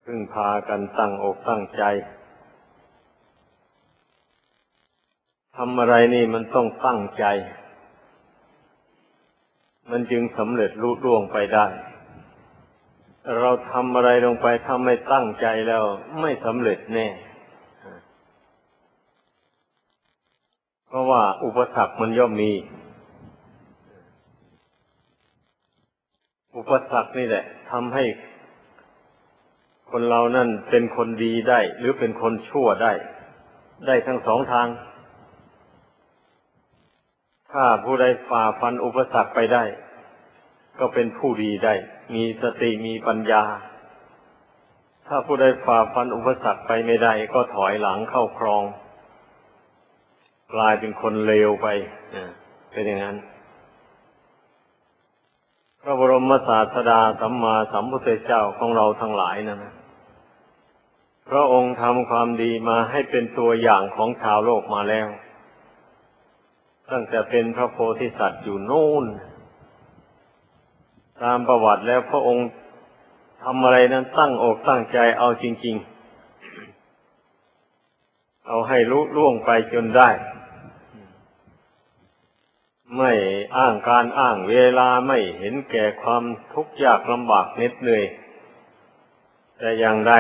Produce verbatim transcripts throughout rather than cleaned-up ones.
พึ่งพากันตั้งอกตั้งใจทำอะไรนี่มันต้องตั้งใจมันจึงสำเร็จลุล่วงไปได้เราทำอะไรลงไปถ้าไม่ตั้งใจแล้วไม่สำเร็จแน่เพราะว่าอุปสรรคมันย่อมมีอุปสรรคนี่แหละทำให้คนเรานั่นเป็นคนดีได้หรือเป็นคนชั่วได้ได้ทั้งสองทางถ้าผู้ใดฝ่าฟันอุปสรรคไปได้ก็เป็นผู้ดีได้มีสติมีปัญญาถ้าผู้ใดฝ่าฟันอุปสรรคไปไม่ได้ก็ถอยหลังเข้าคลองกลายเป็นคนเลวไปเป็นอย่างนั้นพระบรมศาสดาสัมมาสัมพุทธเจ้าของเราทั้งหลายนั่นนะพระองค์ทำความดีมาให้เป็นตัวอย่างของชาวโลกมาแล้วตั้งแต่เป็นพระโพธิสัตว์อยู่โน่นตามประวัติแล้วพระองค์ทำอะไรนั้นตั้งอกตั้งใจเอาจริงๆเอาให้ลุล่วงไปจนได้ไม่อ้างการอ้างเวลาไม่เห็นแก่ความทุกข์ยากลำบากเหน็ดเหนื่อยแต่อย่างใด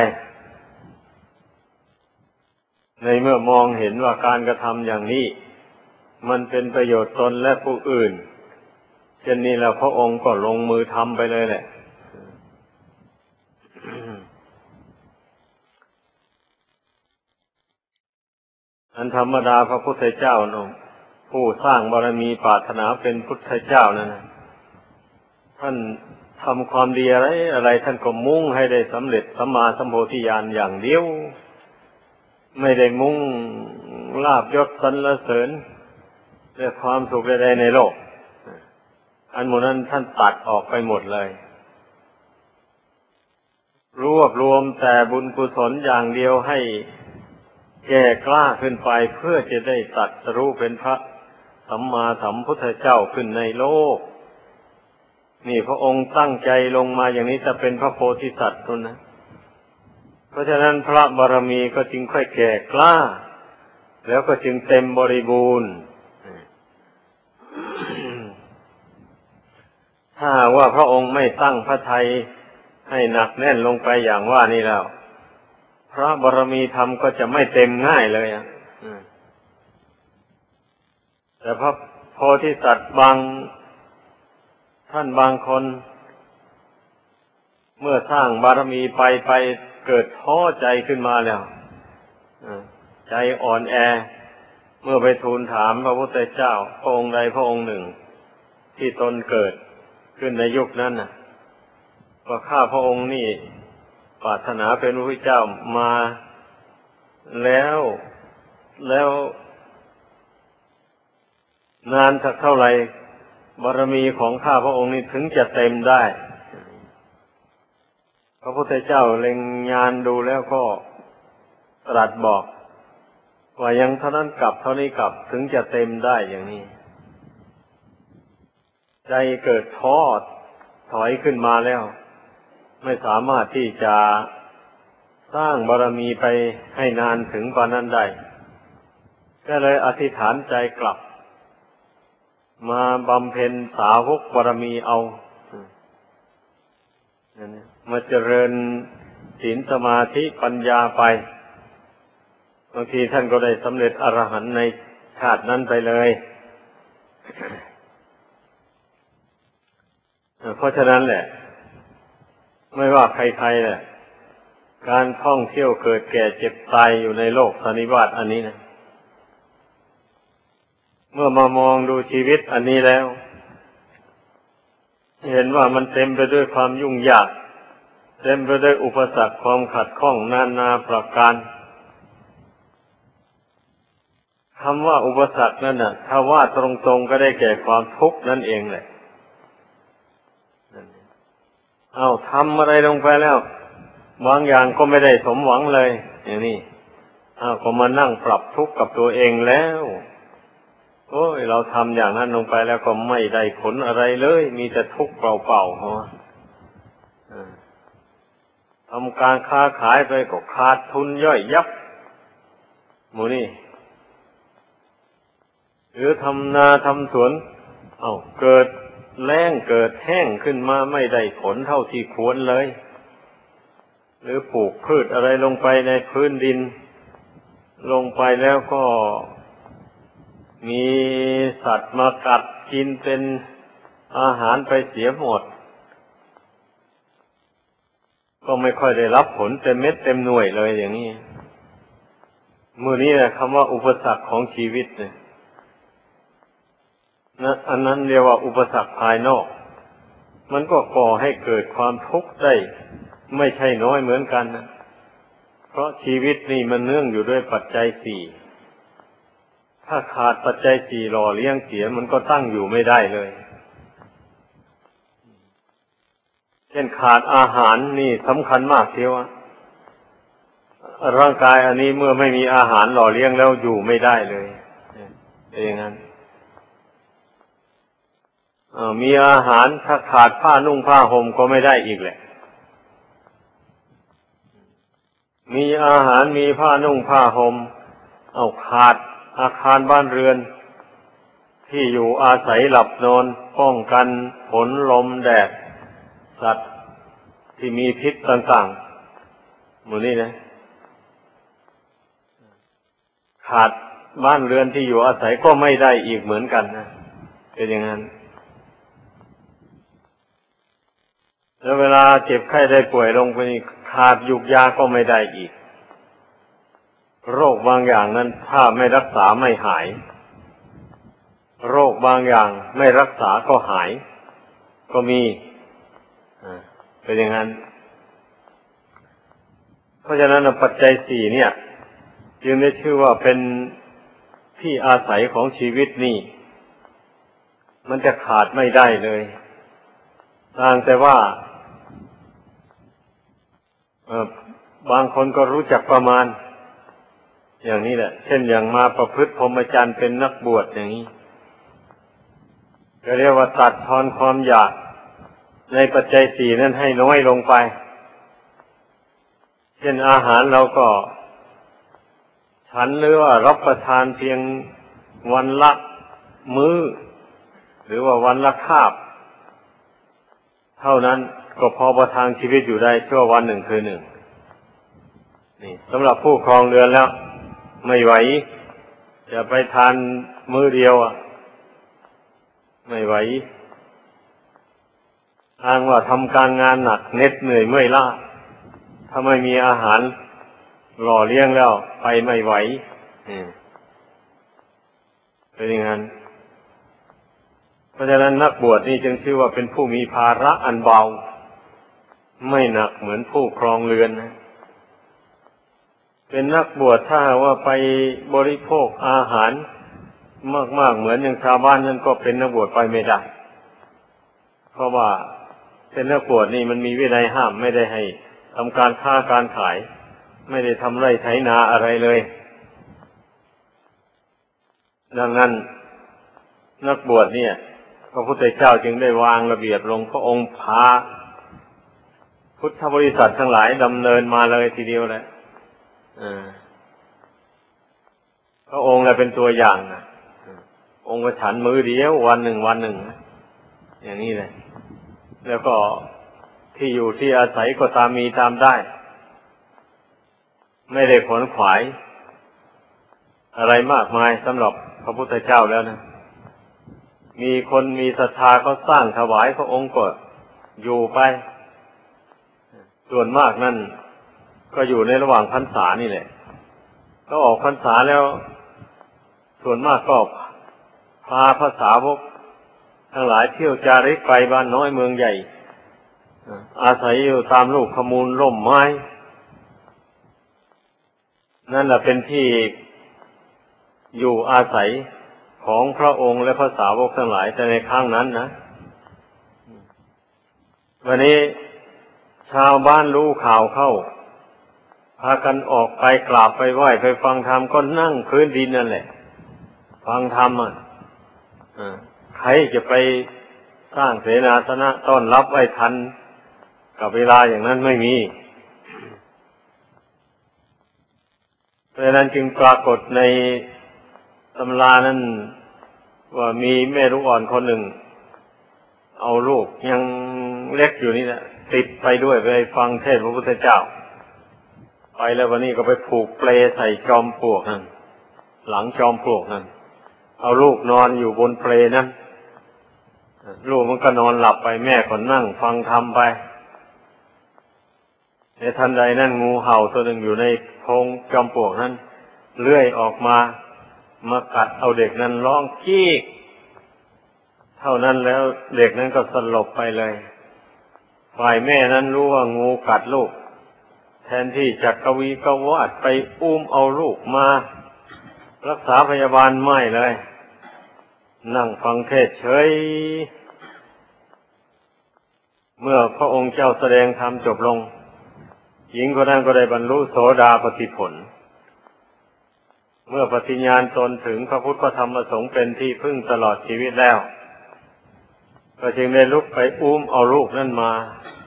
ในเมื่อมองเห็นว่าการกระทำอย่างนี้มันเป็นประโยชน์ตนและผู้อื่นเช่นนี้แล้วพระองค์ก็ลงมือทำไปเลยแหละอันธรรมดาพระพุทธเจ้าเนาะผู้สร้างบารมีปรารถนาเป็นพุทธเจ้านั่นนะท่านทำความดีอะไรอะไรท่านก็มุ่งให้ได้สำเร็จสัมมาสัมโพธิญาณอย่างเดียวไม่ได้มุ่งลาภยศสรรเสริญและความสุขใดๆในโลกอันหมดนั้นท่านตัดออกไปหมดเลยรวบรวมแต่บุญกุศลอย่างเดียวให้แก่กล้าขึ้นไปเพื่อจะได้ตรัสรู้เป็นพระสัมมาสัมพุทธเจ้าขึ้นในโลกนี่พระองค์ตั้งใจลงมาอย่างนี้จะเป็นพระโพธิสัตว์นั่นนะเพราะฉะนั้นพระบารมีก็จึงค่อยแก่กล้าแล้วก็จึงเต็มบริบูรณ์ถ้าว่าพระองค์ไม่ตั้งพระทัยให้หนักแน่นลงไปอย่างว่านี่แล้วพระบารมีธรรมก็จะไม่เต็มง่ายเลยอ่ะแต่พระโพธิสัตว์บางท่านบางคนเมื่อสร้างบารมีไปไปเกิดท้อใจขึ้นมาแล้วใจอ่อนแอเมื่อไปทูลถามพระพุทธเจ้าพระองค์ใดพระองค์หนึ่งที่ตนเกิดขึ้นในยุคนั้นน่ะว่าข้าพระองค์นี่ปรารถนาเป็นพระพุทธเจ้ามาแล้วแล้วนานสักเท่าไหร่บารมีของข้าพระองค์นี่ถึงจะเต็มได้พระพุทธเจ้าเล็งญาณดูแล้วก็ตรัสบอกว่ายังเท่านั้นกลับเท่านี้กลับถึงจะเต็มได้อย่างนี้ใจเกิดท้อถอยขึ้นมาแล้วไม่สามารถที่จะสร้างบารมีไปให้นานถึงกว่านั้นได้ก็เลยอธิษฐานใจกลับมาบำเพ็ญสาวกบารมีเอามาเจริญศีลสมาธิปัญญาไปบางทีท่านก็ได้สำเร็จอรหันต์ในชาตินั้นไปเลยเพราะฉะนั้นแหละไม่ว่าใครๆแหละการท่องเที่ยวเกิดแก่เจ็บตายอยู่ในโลกสันนิบาตอันนี้นะเมื่อมามองดูชีวิตอันนี้แล้วเห็นว่ามันเต็มไปด้วยความยุ่งยากเต็มไปด้วยอุปสรรคความขัดข้องนานาประการคำว่าอุปสรรคนั่นน่ะถ้าว่าตรงๆก็ได้แก่ความทุกข์นั่นเองแหละเอาทำอะไรลงไปแล้วบางอย่างก็ไม่ได้สมหวังเลยอย่างนี้อ้าวก็มานั่งปรับทุกข์กับตัวเองแล้วโอ้ยเราทำอย่างนั้นลงไปแล้วก็ไม่ได้ผลอะไรเลยมีแต่ทุกข์เปล่าๆเพราะทำำการค้าขายไปก็ขาดทุนย่อยยับหมูนี่หรือทำนาทำสวนเอาเกิดแล้งเกิดแห้งขึ้นมาไม่ได้ผลเท่าที่ควรเลยหรือปลูกพืชอะไรลงไปในพื้นดินลงไปแล้วก็มีสัตว์มากัดกินเป็นอาหารไปเสียหมดก็ไม่ค่อยได้รับผลเต็มเม็ดเต็มหน่วยเลยอย่างนี้มื้อนี้แหละคำว่าอุปสรรคของชีวิตเนี่ยนะอันนั้นเรียกว่าอุปสรรคภายนอกมันก็ก่อให้เกิดความทุกข์ได้ไม่ใช่น้อยเหมือนกันนะเพราะชีวิตนี่มันเนื่องอยู่ด้วยปัจจัยสี่ถ้าขาดปัจจัยสี่หล่อเลี้ยงเสียมันก็ตั้งอยู่ไม่ได้เลยเช่นขาดอาหารนี่สำคัญมากทีเดียวร่างกายอันนี้เมื่อไม่มีอาหารหล่อเลี้ยงแล้วอยู่ไม่ได้เลยเป็นอย่างนั้นมีอาหารถ้าขาดผ้านุ่งผ้าห่มก็ไม่ได้อีกแหละมีอาหารมีผ้านุ่งผ้าห่มเอาขาดอาคารบ้านเรือนที่อยู่อาศัยหลับนอนป้องกันฝนลมแดดสัตว์ที่มีพิษต่างๆหมู่นี้นะขาดบ้านเรือนที่อยู่อาศัยก็ไม่ได้อีกเหมือนกันนะเป็นอย่างนั้นแล้วเวลาเจ็บไข้ได้ป่วยลงไปขาดยุกยาก็ไม่ได้อีกโรคบางอย่างนั้นถ้าไม่รักษาไม่หายโรคบางอย่างไม่รักษาก็หายก็มีเป็นอย่างนั้นเพราะฉะนั้นปัจจัยสี่เนี่ยจึงได้ชื่อว่าเป็นที่อาศัยของชีวิตนี่มันจะขาดไม่ได้เลยต่างแต่ว่าเอ่อบางคนก็รู้จักประมาณอย่างนี้แหละเช่นอย่างมาประพฤติพรหมจรรย์เป็นนักบวชอย่างนี้ก็เรียกว่าตัดทอนความอยากในปัจจัยสี่นั้นให้น้อยลงไปเช่นอาหารเราก็ฉันหรือว่ารับประทานเพียงวันละมื้อหรือว่าวันละคาบเท่านั้นก็พอประทังชีวิตอยู่ได้ชั่ววันหนึ่งคืนหนึ่งนี่สำหรับผู้ครองเรือนแล้วไม่ไหวจะไปทานมื้อเดียวอ่ะไม่ไหวอ้างว่าทำการงานหนักเหน็ดเหนื่อยเมื่อยล้าถ้าไม่มีอาหารหล่อเลี้ยงแล้วไปไม่ไหวเป็นอย่างนั้นเพราะฉะนั้นนักบวชนี่จึงชื่อว่าเป็นผู้มีภาระอันเบาไม่หนักเหมือนผู้ครองเรือนนะเป็นนักบวชถ้าว่าไปบริโภคอาหารมากๆเหมือนอย่างชาวบ้านนั้นก็เป็นนักบวชไปไม่ได้เพราะว่าเป็นนักบวชนี่มันมีวินัยห้ามไม่ได้ให้ทำการค้าการขายไม่ได้ทำไร่ไถนาอะไรเลยดังนั้นนักบวชเนี่ยพระพุทธเจ้าจึงได้วางระเบียบลงพระองค์พาพุทธบริษัททั้งหลายดำเนินมาเลยทีเดียวแหละพระองค์เลยเป็นตัวอย่างนะองค์ก็ฉันมื้อเดียววันหนึ่งวันหนึ่งอย่างนี้เลยแล้วก็ที่อยู่ที่อาศัยก็ตามมีตามได้ไม่ได้ขวนขวายอะไรมากมายสำหรับพระพุทธเจ้าแล้วนะมีคนมีศรัทธาก็สร้างถวายพระองค์ก็อยู่ไปส่วนมากนั่นก็อยู่ในระหว่างพรรษานี่แหละก็ออกพรรษาแล้วส่วนมากก็พาพระสาวกทั้งหลายเที่ยวจาริกไปบ้านน้อยเมืองใหญ่อาศัยอยู่ตามลูกขมูลร่มไม้นั่นแหละเป็นที่อยู่อาศัยของพระองค์และพระสาวกทั้งหลายแต่ในครั้งนั้นนะวันนี้ชาวบ้านรู้ข่าวเข้าพากันออกไปกราบไปไหว้ไปฟังธรรมก็นั่งพื้นดินนั่นแหละฟังธรรมอ่ะใครจะไปสร้างเสนาสนะต้อนรับไว้ทันกับเวลาอย่างนั้นไม่มีเพราะฉะนั้นจึงปรากฏในตำรานั้นว่ามีแม่ลูกอ่อนคนหนึ่งเอาลูกยังเล็กอยู่นี่แหละติดไปด้วยไปฟังเทศน์พระพุทธเจ้าไปแล้ววันนี้ก็ไปผูกเปลใส่จอมปลวกนั่นหลังจอมปลวกนั่นเอาลูกนอนอยู่บนเปลนั้นลูกมันก็นอนหลับไปแม่ก็นั่งฟังธรรมไปในทันใดนั้นงูเห่าตัวหนึ่งอยู่ในโพรงจอมปลวกนั้นเลื่อยออกมามากัดเอาเด็กนั้นร้องกี้เท่านั้นแล้วเด็กนั้นก็สลบไปเลยฝ่ายแม่นั้นรู้ว่างูกัดลูกแทนที่จะกวีกวาดไปอุ้มเอาลูกมารักษาพยาบาลไม่เลยนั่งฟังเทศเฉยเมื่อพระองค์เจ้าแสดงธรรมจบลงหญิงคนนั้นก็ได้บรรลุโสดาปัตติผลเมื่อปฏิญาณตนถึงพระพุทธพระธรรมพระสงฆ์เป็นที่พึ่งตลอดชีวิตแล้วก็จึงได้ลุกไปอุ้มเอาลูกนั่นมา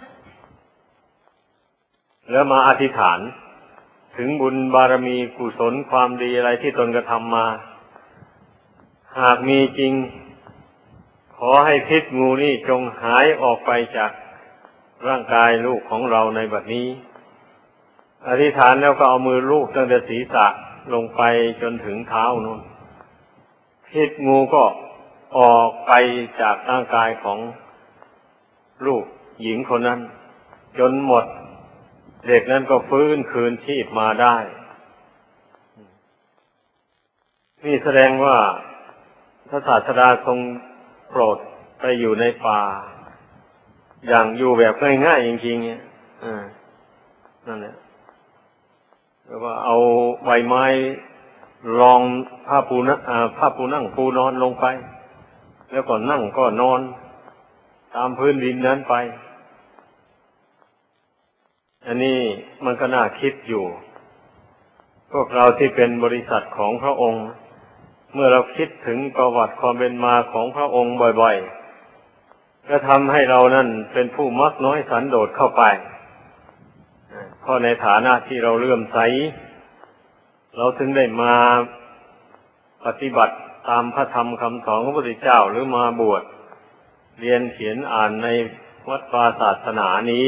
แล้วมาอธิษฐานถึงบุญบารมีกุศลความดีอะไรที่ตนกระทำมาหากมีจริงขอให้พิษงูนี่จงหายออกไปจากร่างกายลูกของเราในบัดนี้อธิษฐานแล้วก็เอามือลูบตั้งแต่ศีรษะลงไปจนถึงเท้านู่นพิษงูก็ออกไปจากร่างกายของลูกหญิงคนนั้นจนหมดเด็กนั้นก็ฟื้นคืนชีพมาได้นี่แสดงว่าพระศาสดาทรงโปรดไปอยู่ในป่าอย่างอยู่แบบง่ายๆจริงๆเนี่ยอ่านั่นแหละแล้วว่าเอาใบไม้รองผ้าปูนั่งผ้าปูนั่งปูนอนลงไปแล้วก็นั่งก็นอนตามพื้นดินนั้นไปอันนี้มันก็น่าคิดอยู่พวกเราที่เป็นบริษัทของพระองค์เมื่อเราคิดถึงประวัติความเป็นมาของพระองค์บ่อยๆก็ทำให้เรานั่นเป็นผู้มักน้อยสันโดษเข้าไปเพราะในฐานะที่เราเลื่อมใสเราถึงได้มาปฏิบัติตามพระธรรมคำสอนของพระพุทธเจ้าหรือมาบวชเรียนเขียนอ่านในวัดวาศาสนานี้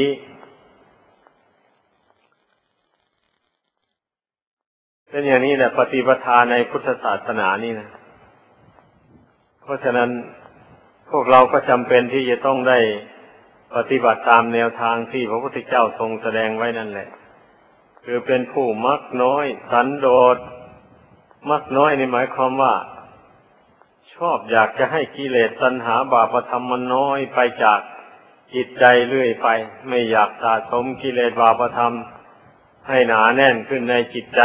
เป็นอย่างนี้แหละปฏิปทาในพุทธศาสนานี่นะเพราะฉะนั้นพวกเราก็จำเป็นที่จะต้องได้ปฏิบัติตามแนวทางที่พระพุทธเจ้าทรงแสดงไว้นั่นแหละคือเป็นผู้มักน้อยสันโดษมักน้อยนี่หมายความว่าชอบอยากจะให้กิเลสตัณหาบาปธรรมมันน้อยไปจากจิตใจเรื่อยไปไม่อยากสะสมกิเลสบาปธรรมให้หนาแน่นขึ้นในจิตใจ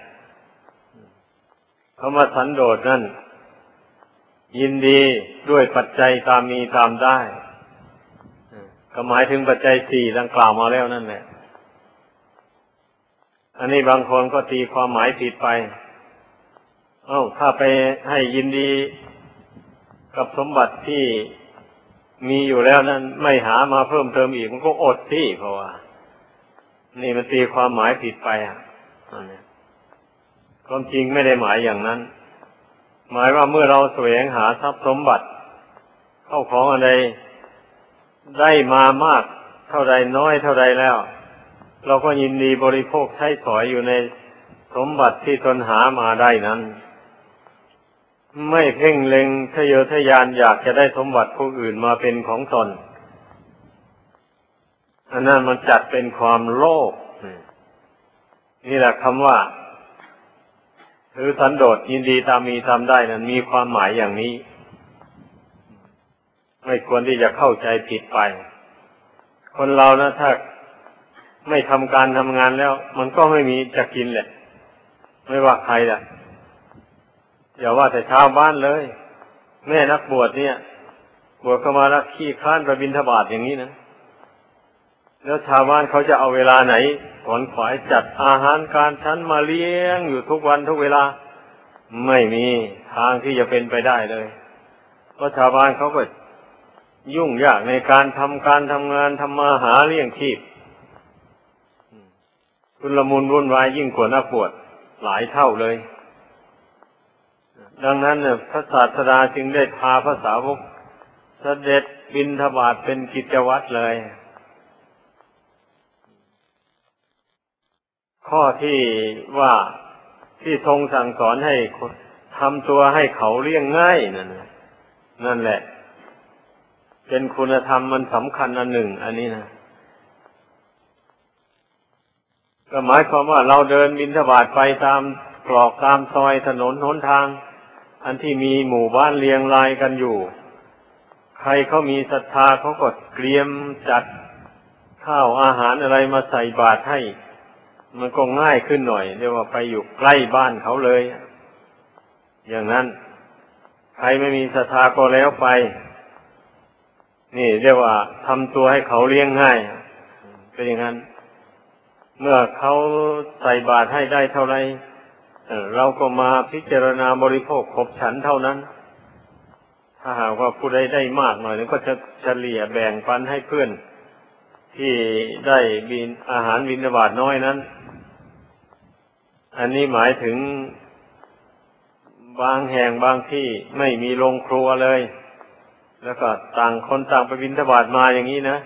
คำว่าสันโดษนั่นยินดีด้วยปัจจัยตามมีตามได้ก็หมายถึงปัจจัยสี่ดังกล่าวมาแล้วนั่นแหละอันนี้บางคนก็ตีความหมายผิดไปเอ้าถ้าไปให้ยินดีกับสมบัติที่มีอยู่แล้วนั้นไม่หามาเพิ่มเติมอีกมันก็อดสิเพราะว่านี่มันตีความหมายผิดไปอ่ะความจริงไม่ได้หมายอย่างนั้นหมายว่าเมื่อเราแสวงหาทรัพย์สมบัติเข้าของอะไรได้มามากเท่าใดน้อยเท่าใดแล้วเราก็ยินดีบริโภคใช้สอยอยู่ในสมบัติที่ตนหามาได้นั้นไม่เพ่งเล็งทะเยอทะยานอยากจะได้สมบัติผู้อื่นมาเป็นของตนอันนั้นมันจัดเป็นความโลภนี่แหละคำว่าถือสันโดษยินดีตามมีตามได้นั้นมีความหมายอย่างนี้ไม่ควรที่จะเข้าใจผิดไปคนเรานะถ้าไม่ทำการทำงานแล้วมันก็ไม่มีจะกินแหละไม่ว่าใครล่ะอย่าว่าแต่ชาวบ้านเลยแม่นักบวชเนี่ยบวชเข้ามาแล้วขี้คร้านไปบิณฑบาตอย่างนี้นะแล้วชาวบ้านเขาจะเอาเวลาไหนขวนขวายจัดอาหารการชั้นมาเลี้ยงอยู่ทุกวันทุกเวลาไม่มีทางที่จะเป็นไปได้เลยเพราะชาวบ้านเขาก็ยุ่งยากในการทำการทำงานทำมาหาเลี้ยงชีพชุลมุนวุ่นวายยิ่งกว่านักบวชหลายเท่าเลยดังนั้นเนี่ยพระศาสดาจึงได้พาพระสาวกเสด็จบิณฑบาตเป็นกิจวัตรเลยข้อที่ว่าที่ทรงสั่งสอนให้ทำตัวให้เขาเลี้ยงง่ายนั่นนั่นแหละเป็นคุณธรรมมันสำคัญอันหนึ่งอันนี้นะก็หมายความว่าเราเดินบิณฑบาตไปตามตรอกตามซอยถนนหนทางอันที่มีหมู่บ้านเรียงรายกันอยู่ใครเขามีศรัทธาเขาก็เตรียมจัดข้าวอาหารอะไรมาใส่บาตรให้มันก็ง่ายขึ้นหน่อยเรียกว่าไปอยู่ใกล้บ้านเขาเลยอย่างนั้นใครไม่มีศรัทธาก็แล้วไปนี่เรียกว่าทำตัวให้เขาเลี้ยงง่ายเป็นอย่างนั้นเมื่อเขาใส่บาตรให้ได้เท่าไรเราก็มาพิจารณาบริโภคขบฉันเท่านั้นถ้าหากว่าผู้ใดได้มากหน่อยก็จะเฉลี่ยแบ่งปันให้เพื่อนที่ได้บิณอาหารบิณฑบาตน้อยนั้นอันนี้หมายถึงบางแห่งบางที่ไม่มีโรงครัวเลยแล้วก็ต่างคนต่างไปบิณฑบาตมาอย่างนี้นะ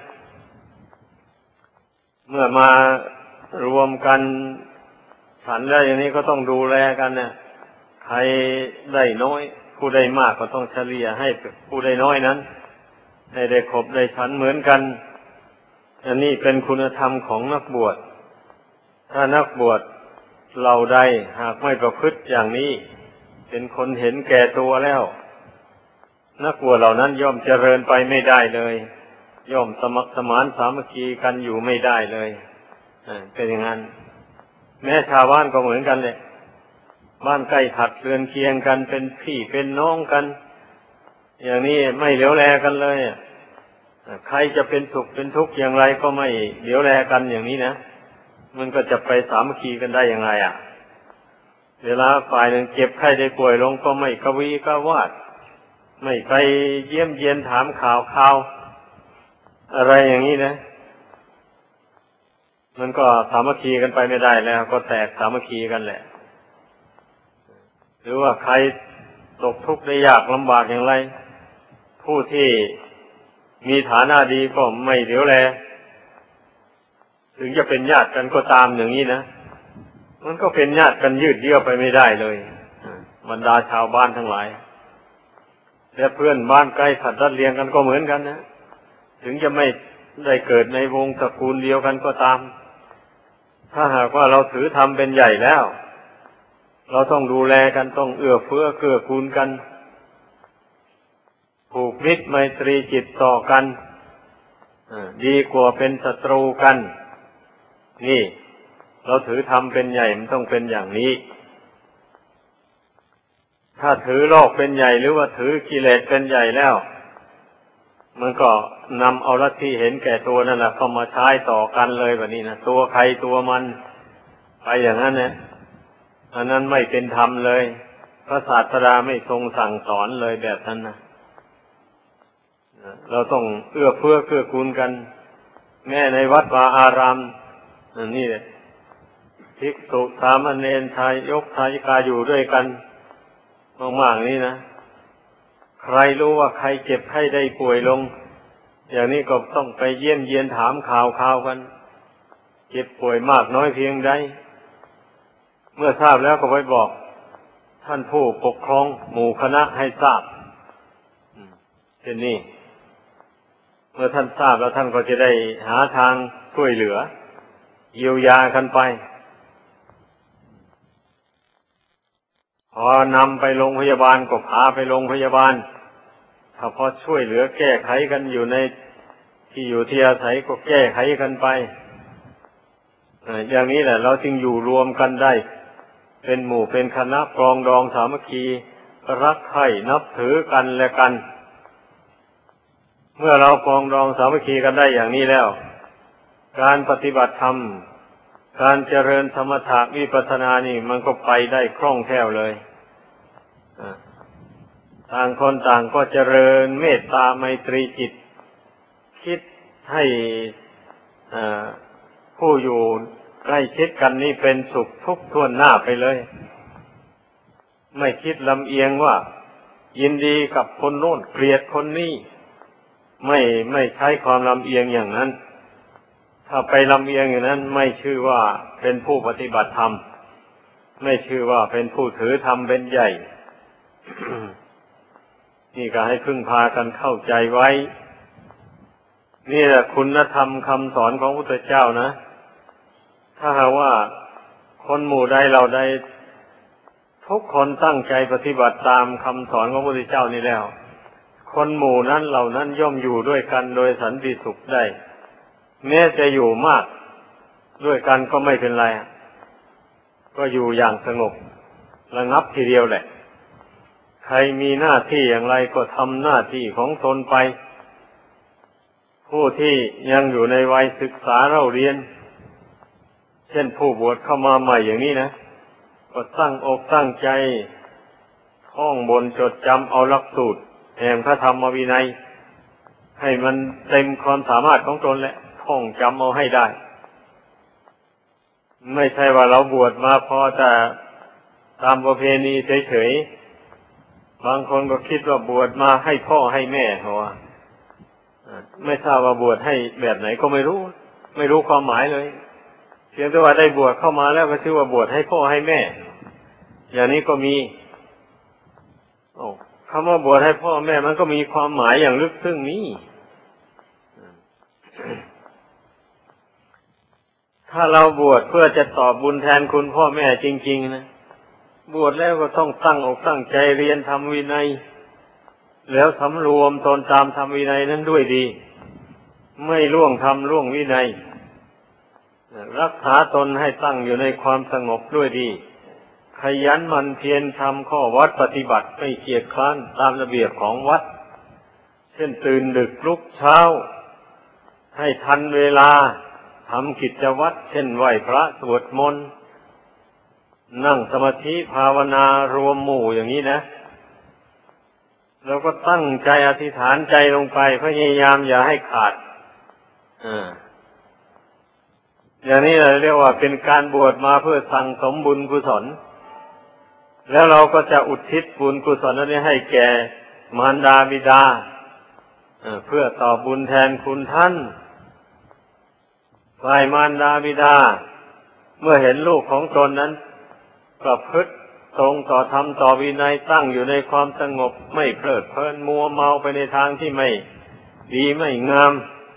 เมื่อมารวมกันฉันแล้วอย่างนี้ก็ต้องดูแลกันเนี่ยใครได้น้อยผู้ได้มากก็ต้องเฉลี่ยให้ผู้ได้น้อยนั้นให้ได้ครบได้ฉันเหมือนกันอันนี้เป็นคุณธรรมของนักบวชถ้านักบวชเราใดหากไม่ประพฤติอย่างนี้เป็นคนเห็นแก่ตัวแล้วนักบวชเหล่านั้นย่อมเจริญไปไม่ได้เลยย่อมสมัครสมานสามัคคีกันอยู่ไม่ได้เลยเป็นอย่างนั้นแม้ชาวบ้านก็เหมือนกันเลยบ้านใกล้ถัดเรือนเคียงกันเป็นพี่เป็นน้องกันอย่างนี้ไม่เหลียวแลกันเลยใครจะเป็นสุขเป็นทุกข์อย่างไรก็ไม่เหลียวแลกันอย่างนี้นะมันก็จะไปสามัคคีกันได้อย่างไรอ่ะเวลาฝ่ายหนึ่งเจ็บไข้ได้ป่วยลงก็ไม่กวีกวาดไม่ไปเยี่ยมเยียนถามข่าวข่าวอะไรอย่างนี้นะมันก็สามัคคีกันไปไม่ได้แล้วก็แตกสามัคคีกันแหละหรือว่าใครตกทุกข์ได้ยากลำบากอย่างไรผู้ที่มีฐานะดีก็ไม่เหลียวแลถึงจะเป็นญาติกันก็ตามอย่างนี้นะมันก็เป็นญาติกันยืดเยื้อไปไม่ได้เลยบรรดาชาวบ้านทั้งหลายและเพื่อนบ้านใกล้ขัดรัดเรียงกันก็เหมือนกันนะถึงจะไม่ได้เกิดในวงตระกูลเดียวกันก็ตามถ้าหากว่าเราถือธรรมเป็นใหญ่แล้วเราต้องดูแลกันต้องเอื้อเฟื้อเกื้อกูลกันผูกมิตรไมตรีจิตต่อกันดีกว่าเป็นศัตรูกันนี่เราถือธรรมเป็นใหญ่มันต้องเป็นอย่างนี้ถ้าถือโลกเป็นใหญ่หรือว่าถือกิเลสเป็นใหญ่แล้วมันก็นำเอาลัทธิเห็นแก่ตัวนั่นแหละเข้ามาใช้ต่อกันเลยแบบนี้นะตัวใครตัวมันไปอย่างนั้นเนี่ยอันนั้นไม่เป็นธรรมเลยพระศาสดาไม่ทรงสั่งสอนเลยแบบนั้นนะเราต้องเอื้อเฟื้อเกื้อกูลกันแม้ในวัดวาอารามนี่แหละภิกษุสามเณรทายกทายิกาอยู่ด้วยกันมากๆนี่นะใครรู้ว่าใครเจ็บไข้ได้ป่วยลงอย่างนี้ก็ต้องไปเยี่ยมเยียนถามข่าวข่าวกันเจ็บป่วยมากน้อยเพียงใดเมื่อทราบแล้วก็ไปบอกท่านผู้ปกครองหมู่คณะให้ทราบเช่นนี้เมื่อท่านทราบแล้วท่านก็จะได้หาทางช่วยเหลือเยียวยากันไปพอนำไปโรงพยาบาลก็พาไปโรงพยาบาลถ้าพอช่วยเหลือแก้ไขกันอยู่ในที่อยู่ที่อาศัยก็แก้ไขกันไปอย่างนี้แหละเราจึงอยู่รวมกันได้เป็นหมู่เป็นคณะปรองดองสามัคคีรักใคร่นับถือกันและกันเมื่อเราปรองดองสามัคคีกันได้อย่างนี้แล้วการปฏิบัติธรรมการเจริญสมถะวิปัสสนานี่มันก็ไปได้คล่องแคล่วเลยต่างคนต่างก็เจริญเมตตาไมตรีจิตคิดให้ผู้อยู่ใกล้ชิดกันนี่เป็นสุขทุกข์ทั่วหน้าไปเลยไม่คิดลำเอียงว่ายินดีกับคนโน้นเกลียดคนนี้ไม่ไม่ใช้ความลำเอียงอย่างนั้นถ้าไปลำเอียงอย่างนั้นไม่ชื่อว่าเป็นผู้ปฏิบัติธรรมไม่ชื่อว่าเป็นผู้ถือธรรมเป็นใหญ่ นี่ก็ให้พึ่งพากันเข้าใจไว้นี่แหละคุณธรรมคำสอนของพระพุทธเจ้านะถ้าหากว่าคนหมู่ใดเราใดทุกคนตั้งใจปฏิบัติตามคำสอนของพระพุทธเจ้านี่แล้วคนหมู่นั้นเหล่านั้นย่อมอยู่ด้วยกันโดยสันติสุขได้แม้จะอยู่มากด้วยกันก็ไม่เป็นไรก็อยู่อย่างสงบระงับทีเดียวแหละใครมีหน้าที่อย่างไรก็ทำหน้าที่ของตนไปผู้ที่ยังอยู่ในวัยศึกษาเล่าเรียนเช่นผู้บวชเข้ามาใหม่อย่างนี้นะก็ตั้งอกตั้งใจท่องบนจดจำเอาหลักสูตรแห่งพระธรรมวินัยให้มันเต็มความสามารถของตนแหละท่องจำเอาให้ได้ไม่ใช่ว่าเราบวชมาพอแต่ตามประเพณีเฉยๆบางคนก็คิดว่าบวชมาให้พ่อให้แม่เขาว่าไม่ทราบว่าบวชให้แบบไหนก็ไม่รู้ไม่รู้ความหมายเลยเพียงแต่ว่าได้บวชเข้ามาแล้วก็ชื่อว่าบวชให้พ่อให้แม่อย่างนี้ก็มีโอ้คำว่าบวชให้พ่อแม่มันก็มีความหมายอย่างลึกซึ้งนี้ถ้าเราบวชเพื่อจะตอบบุญแทนคุณพ่อแม่จริงๆนะบวชแล้วก็ต้องตั้งอกตั้งใจเรียนธรรมวินัยแล้วสำรวมตนตามธรรมวินัยนั้นด้วยดีไม่ล่วงธรรมล่วงวินัยรักษาตนให้ตั้งอยู่ในความสงบด้วยดีขยันหมั่นเพียรทำข้อวัดปฏิบัติไม่เกียจคร้านตามระเบียบของวัดเช่นตื่นดึกลุกเช้าให้ทันเวลาทำกิจวัตรเช่นไหว้พระสวดมนต์นั่งสมาธิภาวนารวมหมู่อย่างนี้นะแล้วก็ตั้งใจอธิษฐานใจลงไปพยายามอย่าให้ขาดอ่าอย่างนี้เราเรียกว่าเป็นการบวชมาเพื่อสั่งสมบุญกุศลแล้วเราก็จะอุทิศบุญกุศลนั้นให้แก่มารดาบิดาเพื่อตอบบุญแทนคุณท่านฝ่ายมารดาบิดาเมื่อเห็นลูกของตนนั้นประพฤติตรงต่อธรรมต่อวินัยตั้งอยู่ในความสงบไม่เพลิดเพลินมัวเมาไปในทางที่ไม่ดีไม่งาม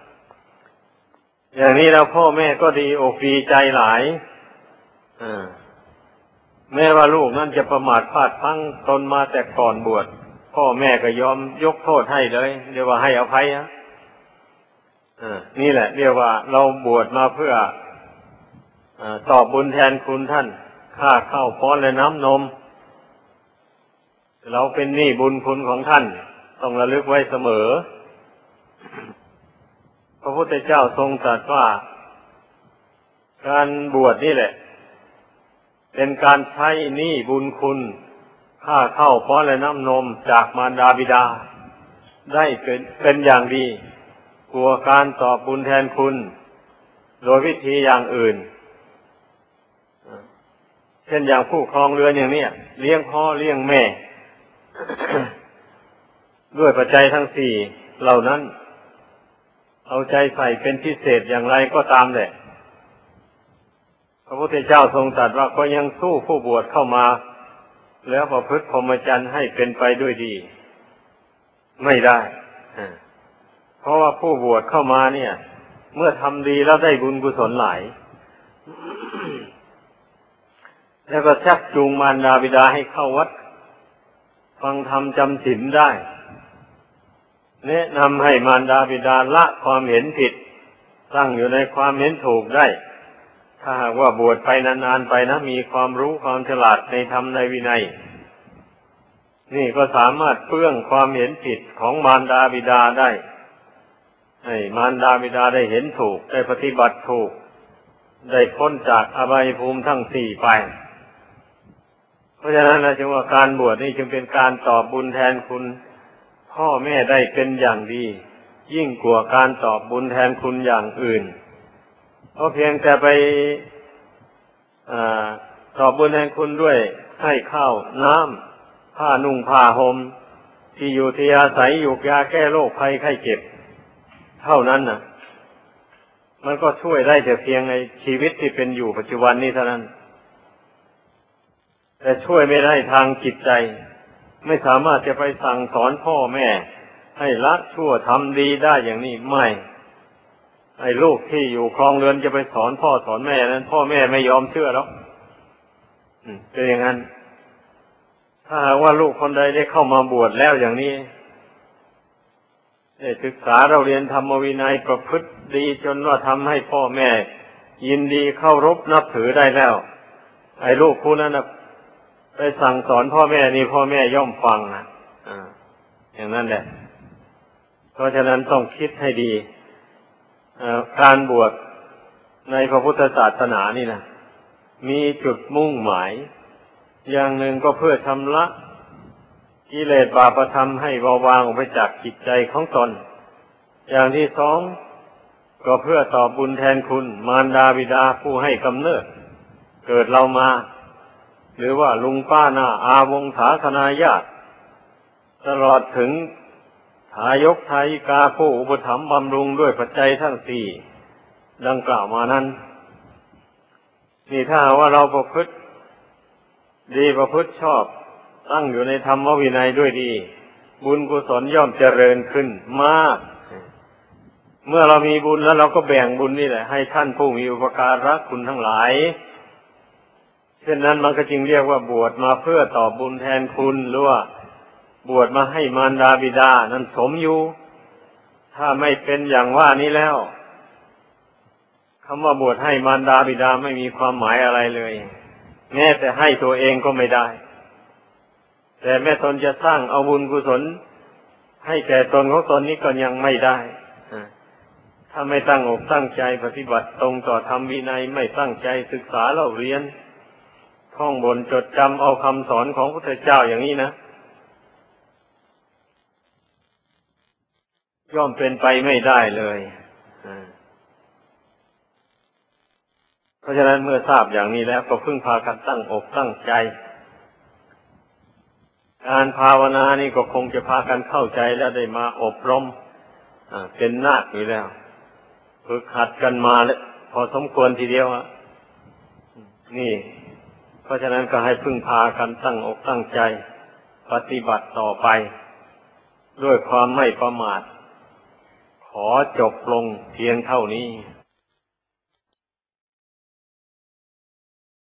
อย่างนี้แล้วพ่อแม่ก็ดีอกดีใจหลายแม้ว่าลูกนั้นจะประมาทพลาดพลั้งตนมาแต่ก่อนบวชพ่อแม่ก็ยอมยกโทษให้เลยเรียกว่าให้อภัยนะนี่แหละเรียกว่าเราบวชมาเพื่อตอบบุญแทนคุณท่านค่าข้าวป้อนและน้ำนมเราเป็นหนี้บุญคุณของท่านต้องระลึกไว้เสมอพระพุทธเจ้าทรงตรัสว่าการบวชนี่แหละเป็นการใช้หนี้บุญคุณค่าข้าวป้อนและน้ำนมจากมารดาบิดาได้เป็นเป็นอย่างดีกลัวการตอบบุญแทนคุณโดยวิธีอย่างอื่นเช่นอย่างผู้ครองเรือนอย่างนี้เลี้ยงพ่อเลี้ยงแม่ ด้วยปัจจัยทั้งสี่เหล่านั้นเอาใจใส่เป็นพิเศษอย่างไรก็ตามแหละพระพุทธเจ้าทรงตรัสว่าก็ยังสู้ผู้บวชเข้ามาแล้วประพฤติพรหมจรรย์ให้เป็นไปด้วยดีไม่ได้เพราะว่าผู้บวชเข้ามาเนี่ยเมื่อทำดีแล้วได้บุญกุศลหลาย แล้วก็ชักจูงมารดาบิดาให้เข้าวัดฟังธรรมจำศีลได้แนะนำให้มารดาบิดาละความเห็นผิดตั้งอยู่ในความเห็นถูกได้ถ้าหากว่าบวชไปนานๆไปนะมีความรู้ความฉลาดในธรรมในวินัยนี่ก็สามารถเปื้องความเห็นผิดของมารดาบิดาได้ให้มารดาบิดาได้เห็นถูกได้ปฏิบัติถูกได้พ้นจากอบายภูมิทั้งสี่ไปเพราะฉะนั้นนะจึงว่าการบวชนี่จึงเป็นการตอบบุญแทนคุณพ่อแม่ได้เป็นอย่างดียิ่งกว่าการตอบบุญแทนคุณอย่างอื่นเพราะเพียงแต่ไปตอบบุญแทนคุณด้วยให้ข้าวน้ำผ้านุ่งผ้าห่มที่อยู่ที่อาศัยยูกยาแก้โรคภัยไข้เจ็บเท่านั้นน่ะมันก็ช่วยได้แต่เพียงในชีวิตที่เป็นอยู่ปัจจุบันนี้เท่านั้นแต่ช่วยไม่ได้ทางจิตใจไม่สามารถจะไปสั่งสอนพ่อแม่ให้ละชั่วทำดีได้อย่างนี้ไม่ไอ้ลูกที่อยู่ครองเรือนจะไปสอนพ่อสอนแม่นั้นพ่อแม่ไม่ยอมเชื่อหรอกเป็นอย่างนั้นถ้าหากว่าลูกคนใดได้เข้ามาบวชแล้วอย่างนี้ได้ศึกษาเราเรียนธรรมวินัยประพฤติดีจนว่าทำให้พ่อแม่ยินดีเคารพนับถือได้แล้วไอ้ลูกผู้นั้นนะไปสั่งสอนพ่อแม่นี่พ่อแม่ย่อมฟังนะอ่าอย่างนั้นแหละเพราะฉะนั้นต้องคิดให้ดีการบวชในพระพุทธศาสนานี่นะมีจุดมุ่งหมายอย่างหนึ่งก็เพื่อชำระกิเลสบาปธรรมให้เบาบางออกไปจากจิตใจของตนอย่างที่สองก็เพื่อตอบบุญแทนคุณมารดาบิดาผู้ให้กำเนิดเกิดเรามาหรือว่าลุงป้าน้าอาวงศาคณาญาติตลอดถึงทายกทายิกาผู้อุปถัมภ์บำรุงด้วยปัจจัยทั้งสี่ดังกล่าวมานั้นนี่ถ้าว่าเราประพฤติดีประพฤติชอบตั้งอยู่ในธรรมวินัยด้วยดีบุญกุศลย่อมเจริญขึ้นมากเมื่อเรามีบุญแล้วเราก็แบ่งบุญนี่แหละให้ท่านผู้มีอุปการะคุณทั้งหลายเช่นนั้นมันก็จึงเรียกว่าบวชมาเพื่อตอบบุญแทนคุณหรือว่าบวชมาให้มารดาบิดานั้นสมอยู่ถ้าไม่เป็นอย่างว่านี้แล้วคำว่าบวชให้มารดาบิดาไม่มีความหมายอะไรเลยแม้แต่ให้ตัวเองก็ไม่ได้แต่แม้ตนจะสร้างเอาบุญกุศลให้แก่ตนของตนนี้ก็ยังไม่ได้ถ้าไม่ตั้งอกตั้งใจปฏิบัติตรงต่อธรรมวินัยไม่ตั้งใจศึกษาเล่าเรียนท่องบนจดจำเอาคำสอนของพระพุทธเจ้าอย่างนี้นะย่อมเป็นไปไม่ได้เลยเพราะฉะนั้นเมื่อทราบอย่างนี้แล้วก็พึ่งพากันตั้งอกตั้งใจการภาวนานี่ก็คงจะพากันเข้าใจแล้วได้มาอบรมเป็นนาคอยู่แล้วฝึกหัดกันมาแล้วพอสมควรทีเดียวอ่ะนี่เพราะฉะนั้นก็ให้พึ่งพากันตั้งอกตั้งใจปฏิบัติต่อไปด้วยความไม่ประมาทขอจบลงเพียงเท่านี้